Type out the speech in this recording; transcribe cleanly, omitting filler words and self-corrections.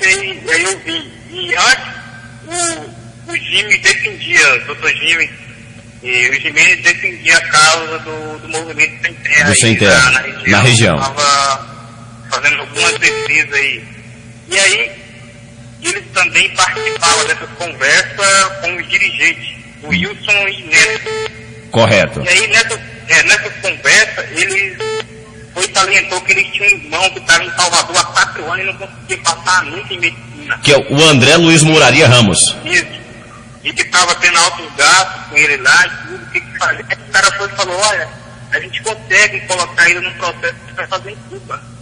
aí eu vim. E antes, o Jimmy defendia, o doutor Jimmy, e o Jimmy defendia a causa do movimento Sem Terra. Do Sem Terra, na região. Estava fazendo algumas defesas aí. E aí, eles também participavam dessas conversas com os dirigentes, o Wilson e Neto. Correto. E aí, nessas conversas, ele salientou que eles tinham um irmão que estava em Salvador há 4 anos e não conseguia passar nunca em medicina. Que é o André Luiz Muraria Ramos. Isso. E que estava tendo altos gastos com ele lá e tudo. O que fazer? O cara foi e falou, olha, a gente consegue colocar ele num processo que vai fazer em Cuba.